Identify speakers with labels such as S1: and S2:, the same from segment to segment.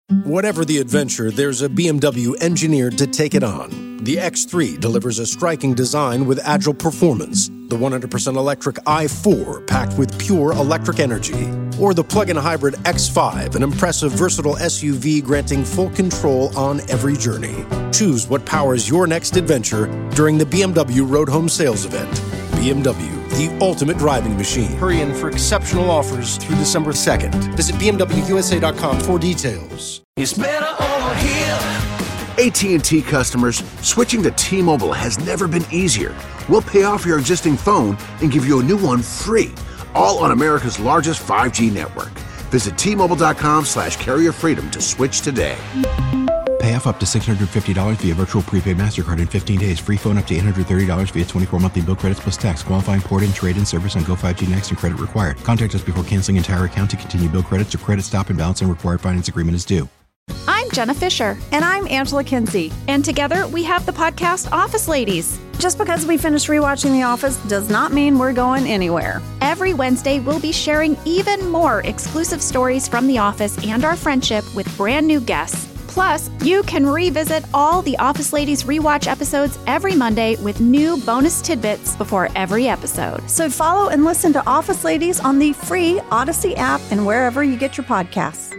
S1: Whatever the adventure, there's a BMW engineered to take it on. The X3 delivers a striking design with agile performance. The 100% electric i4 packed with pure electric energy. Or the plug-in hybrid X5, an impressive versatile SUV granting full control on every journey. Choose what powers your next adventure during the BMW Road Home Sales Event. BMW, the ultimate driving machine. Hurry in for exceptional offers through December 2nd. Visit BMWUSA.com for details.
S2: It's better over here.
S3: AT&T customers, switching to T-Mobile has never been easier. We'll pay off your existing phone and give you a new one free, all on America's largest 5G network. Visit T-Mobile.com/carrier freedom to switch today.
S4: Pay off up to $650 via virtual prepaid MasterCard in 15 days. Free phone up to $830 via 24 monthly bill credits plus tax. Qualifying port-in, trade-in service on Go 5G Next and credit required. Contact us before canceling entire account to continue bill credits or credit stop and balance and required finance agreement is due.
S5: I'm Jenna Fisher.
S6: And I'm Angela Kinsey.
S5: And together we have the podcast Office Ladies.
S6: Just because we finished rewatching The Office does not mean we're going anywhere.
S5: Every Wednesday, we'll be sharing even more exclusive stories from The Office and our friendship with brand new guests. Plus, you can revisit all the Office Ladies rewatch episodes every Monday with new bonus tidbits before every episode.
S6: So follow and listen to Office Ladies on the free Odyssey app and wherever you get your podcasts.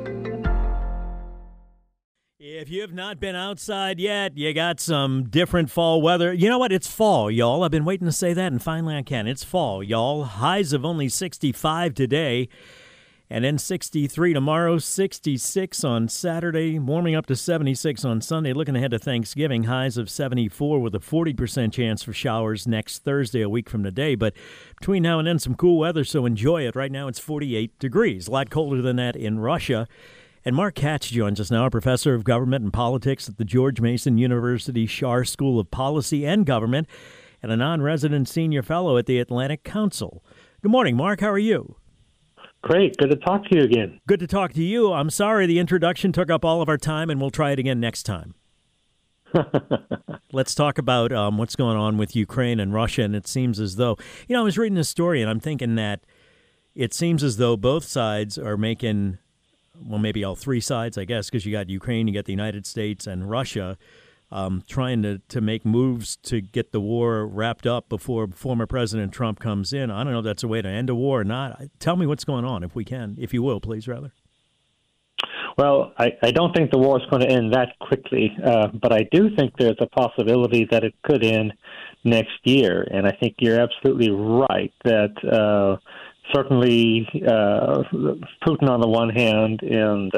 S7: If you have not been outside yet, you got some different fall weather. You know what? It's fall, y'all. I've been waiting to say that, and finally I can. It's fall, y'all. Highs of only 65 today, and then 63 tomorrow, 66 on Saturday, warming up to 76 on Sunday. Looking ahead to Thanksgiving, highs of 74 with a 40% chance for showers next Thursday, a week from today. But between now and then, some cool weather, so enjoy it. Right now, it's 48 degrees, a lot colder than that in Russia. And Mark Katz joins us now, a professor of government and politics at the George Mason University Schar School of Policy and Government and a non-resident senior fellow at the Atlantic Council. Good morning, Mark. How are you?
S8: Great. Good to talk to you again.
S7: Good to talk to you. I'm sorry the introduction took up all of our time, and we'll try it again next time. Let's talk about what's going on with Ukraine and Russia, and it seems as though, I was reading this story, and I'm thinking that it seems as though both sides are making... well, maybe all three sides, I guess, because you got Ukraine, you got the United States, and Russia trying to make moves to get the war wrapped up before former President Trump comes in. I don't know if that's a way to end a war or not. Tell me what's going on, if we can, if you will, please, rather.
S8: Well, I don't think the war is going to end that quickly, but I do think there's a possibility that it could end next year. And I think you're absolutely right that certainly Putin on the one hand and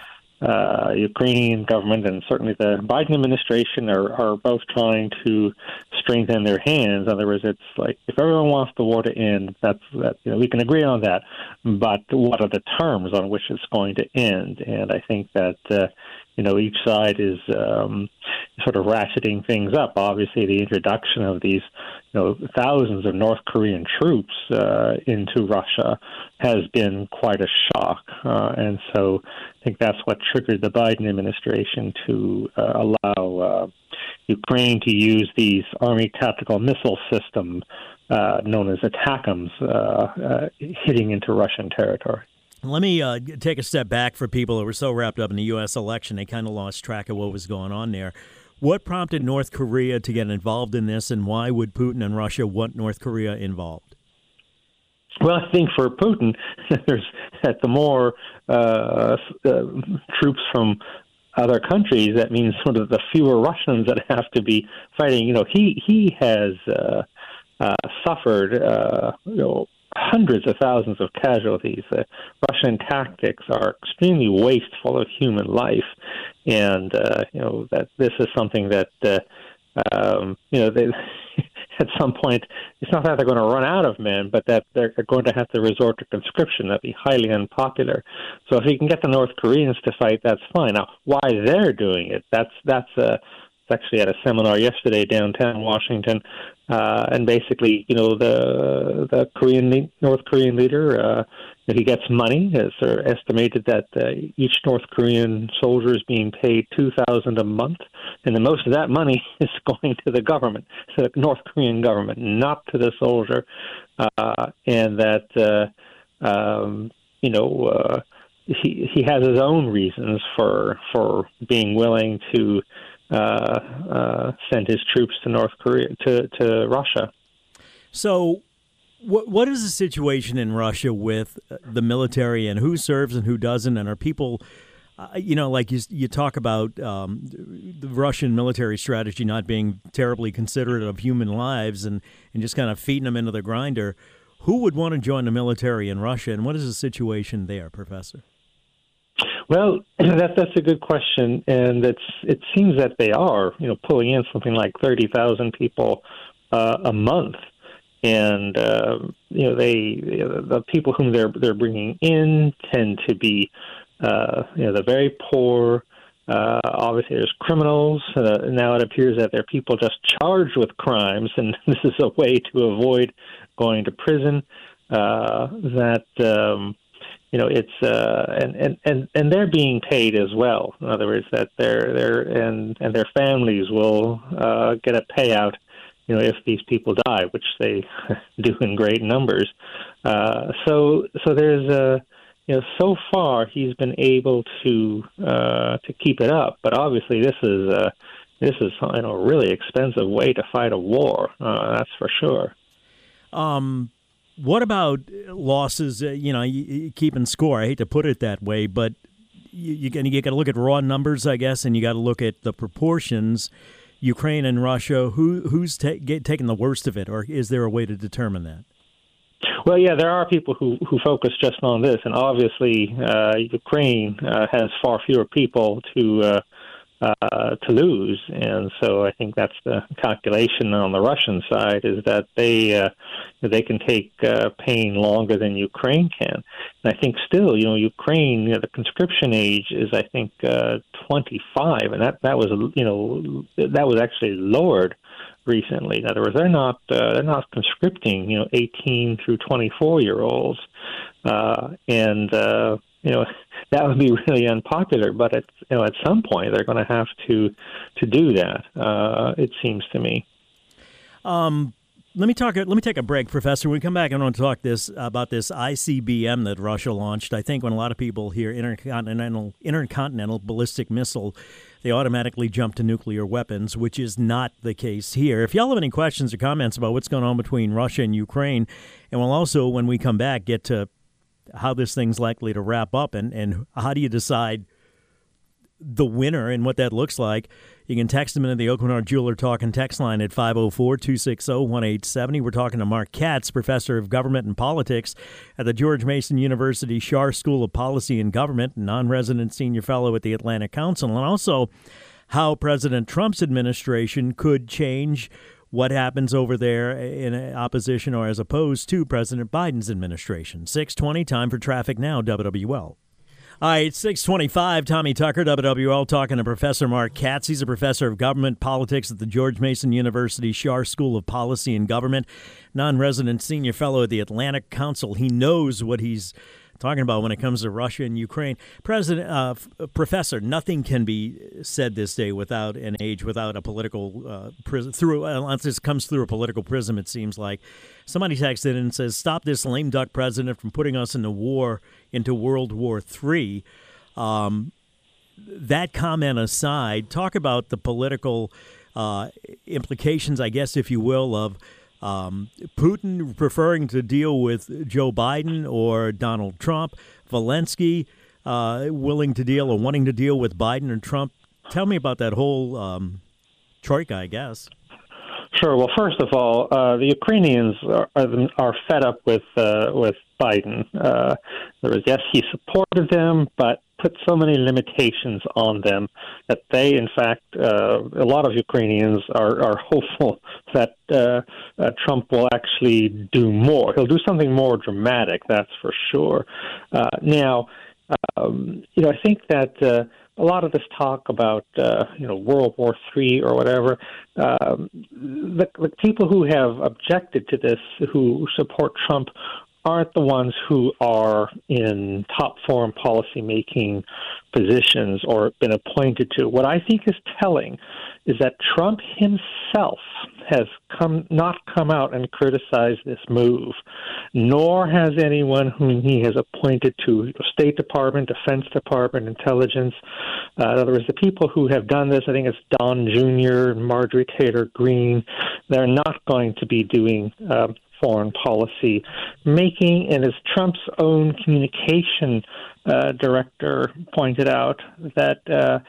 S8: Ukrainian government and certainly the Biden administration are both trying to strengthen their hands. In other words, it's like if everyone wants the war to end, we can agree on that. But what are the terms on which it's going to end? And I think that each side is sort of ratcheting things up. Obviously, the introduction of these thousands of North Korean troops into Russia has been quite a shock. And so I think that's what triggered the Biden administration to allow Ukraine to use these Army tactical missile system known as ATACMS hitting into Russian territory.
S7: Let me take a step back for people who were so wrapped up in the U.S. election, they kind of lost track of what was going on there. What prompted North Korea to get involved in this, and why would Putin and Russia want North Korea involved?
S8: Well, I think for Putin, the more troops from other countries, that means sort of the fewer Russians that have to be fighting. He has suffered hundreds of thousands of casualties. Russian tactics are extremely wasteful of human life, and that this is something that they, at some point, it's not that they're going to run out of men, but that they're going to have to resort to conscription. That'd be highly unpopular. So if you can get the North Koreans to fight, that's fine. Now, why they're doing it, that's actually at a seminar yesterday downtown Washington, and basically, the North Korean leader, if he gets money, it's estimated that each North Korean soldier is being paid $2,000 a month, and the most of that money is going to the government, to the North Korean government, not to the soldier, and that he has his own reasons for being willing to send his troops to North Korea to Russia.
S7: So, what is the situation in Russia with the military and who serves and who doesn't, and are people? Like you talk about the Russian military strategy not being terribly considerate of human lives and just kind of feeding them into the grinder. Who would want to join the military in Russia, and what is the situation there, Professor?
S8: Well, that's a good question, and it seems that they are, pulling in something like 30,000 people a month, and the people whom they're bringing in tend to be they're very poor. Obviously, there's criminals. Now it appears that there are people just charged with crimes, and this is a way to avoid going to prison. It's and they're being paid as well. In other words, that and their families will get a payout, if these people die, which they do in great numbers. So there's so far he's been able to keep it up, but obviously this is a really expensive way to fight a war. That's for sure.
S7: What about losses? Keeping score. I hate to put it that way, but you got to look at raw numbers, I guess, and you got to look at the proportions. Ukraine and Russia. Who's taking the worst of it, or is there a way to determine that?
S8: Well, yeah, there are people who focus just on this, and obviously Ukraine has far fewer people to lose, and so I think that's the calculation on the Russian side, is that they can take pain longer than Ukraine can. And I think still, Ukraine, the conscription age is, I think, 25, and that was actually lowered recently. In other words, they're not conscripting 18 through 24-year-olds, and that would be really unpopular. But at some point they're going to have to do that. It seems to me.
S7: Let me take a break, Professor. When we come back, I want to talk about this ICBM that Russia launched. I think when a lot of people hear intercontinental ballistic missile, they automatically jump to nuclear weapons, which is not the case here. If y'all have any questions or comments about what's going on between Russia and Ukraine, and we'll also, when we come back, get to how this thing's likely to wrap up and how do you decide the winner and what that looks like. You can text them into the Oakenard Jeweler Talk and text line at 504-260-1870. We're talking to Mark Katz, professor of government and politics at the George Mason University Schar School of Policy and Government, non-resident senior fellow at the Atlantic Council, and also how President Trump's administration could change what happens over there in opposition or as opposed to President Biden's administration. 6:20, time for traffic now, WWL. All right, 6:25, Tommy Tucker, WWL, talking to Professor Mark Katz. He's a professor of government politics at the George Mason University Schar School of Policy and Government, non-resident senior fellow at the Atlantic Council. He knows what he's talking about when it comes to Russia and Ukraine. Professor, nothing can be said this day without an age, without a political prism. Unless this comes through a political prism, it seems like. Somebody texted in and says, "Stop this lame duck president from putting us into World War III." That comment aside, talk about the political implications, I guess, if you will, of Putin preferring to deal with Joe Biden or Donald Trump, Zelensky willing to deal or wanting to deal with Biden or Trump. Tell me about that whole troika, I guess.
S8: Sure. Well, first of all, the Ukrainians are fed up with Biden. Yes, he supported them, but put so many limitations on them that they, in fact, a lot of Ukrainians are hopeful that Trump will actually do more. He'll do something more dramatic, that's for sure. Now, I think that a lot of this talk about World War III or whatever, the people who have objected to this, who support Trump, aren't the ones who are in top foreign policy making positions or been appointed to. What I think is telling is that Trump himself has not come out and criticized this move. nor has anyone whom he has appointed to State Department, Defense Department, Intelligence. In other words, the people who have done this, I think it's Don Jr., Marjorie Taylor Greene, they're not going to be doing foreign policy making. And as Trump's own communication director pointed out, that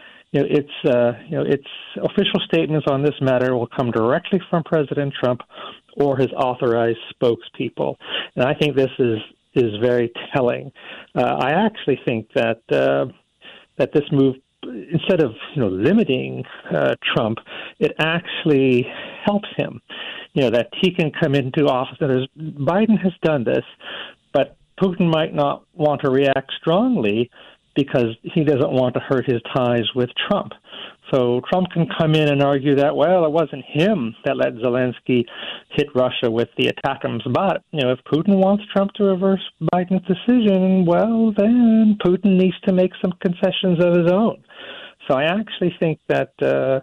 S8: its official statements on this matter will come directly from President Trump or his authorized spokespeople. And I think this is very telling. I actually think that this move, instead of limiting Trump, it actually helps him. That he can come into office. Biden has done this, but Putin might not want to react strongly because he doesn't want to hurt his ties with Trump. So Trump can come in and argue that, well, it wasn't him that let Zelensky hit Russia with the ATACMS. But, if Putin wants Trump to reverse Biden's decision, well, then Putin needs to make some concessions of his own. So I actually think that,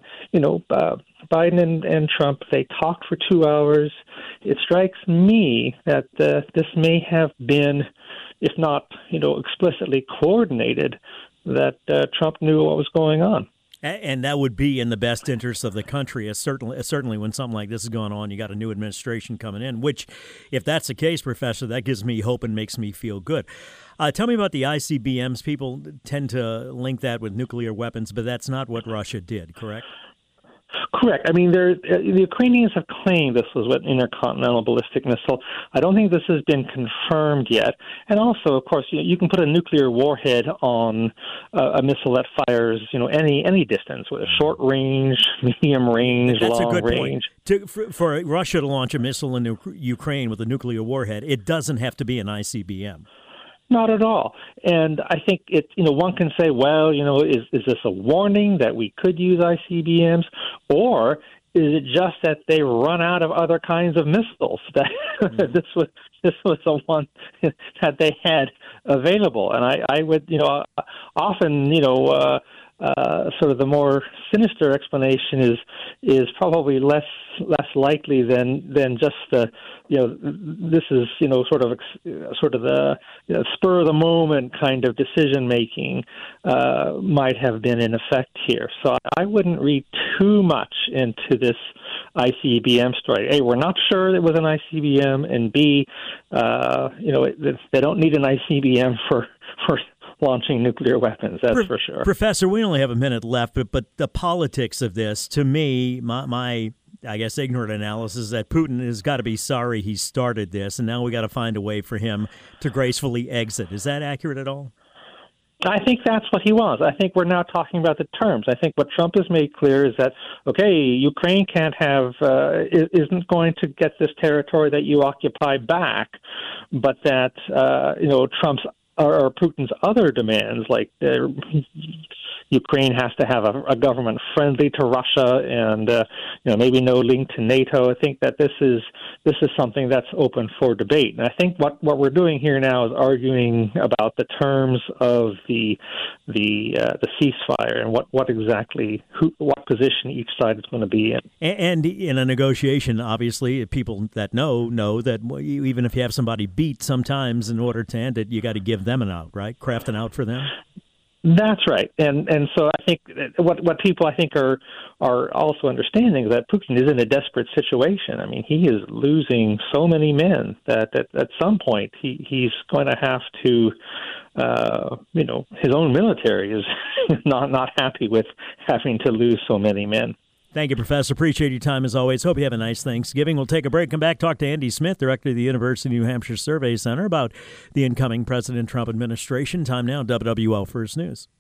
S8: Biden and Trump, they talked for 2 hours. It strikes me that this may have been, if not, explicitly coordinated, that Trump knew what was going on.
S7: And that would be in the best interest of the country. Certainly when something like this is going on, you got a new administration coming in, which, if that's the case, Professor, that gives me hope and makes me feel good. Tell me about the ICBMs. People tend to link that with nuclear weapons, but that's not what Russia did, correct?
S8: Correct. I mean, the Ukrainians have claimed this was an intercontinental ballistic missile. I don't think this has been confirmed yet. And also, of course, you can put a nuclear warhead on a missile that fires, any distance, with a short range, medium range,
S7: That's
S8: long
S7: a good
S8: range.
S7: Point. For Russia to launch a missile in Ukraine with a nuclear warhead, it doesn't have to be an ICBM.
S8: Not at all. And I think one can say, well, is this a warning that we could use ICBMs, or is it just that they run out of other kinds of missiles? That this was the one that they had available. And I would, often, sort of the more sinister explanation is probably less likely than just the this is sort of the spur of the moment kind of decision making might have been in effect here. So I wouldn't read too much into this ICBM story. A, we're not sure it was an ICBM, and B, they don't need an ICBM for launching nuclear weapons, that's for sure.
S7: Professor, we only have a minute left, but the politics of this, to me, my I guess ignorant analysis is that Putin has got to be sorry he started this, and now we got to find a way for him to gracefully exit. Is that accurate at all?
S8: I think that's what he wants. I think we're now talking about the terms. I think what Trump has made clear is that, okay, Ukraine isn't going to get this territory that you occupy back, but that, Trump's or Putin's other demands, like Ukraine has to have a government friendly to Russia, and maybe no link to NATO. I think that this is something that's open for debate. And I think what we're doing here now is arguing about the terms of the ceasefire and what position each side is going to be in.
S7: And in a negotiation, obviously, people that know that even if you have somebody beat, sometimes in order to end it, you got to give them an out, right? Craft an out for them.
S8: That's right, and so I think what people I think are also understanding is that Putin is in a desperate situation. I mean, he is losing so many men that at some point he's going to have to, his own military is not happy with having to lose so many men.
S7: Thank you, Professor. Appreciate your time as always. Hope you have a nice Thanksgiving. We'll take a break, come back, talk to Andy Smith, director of the University of New Hampshire Survey Center, about the incoming President Trump administration. Time now, WWL First News.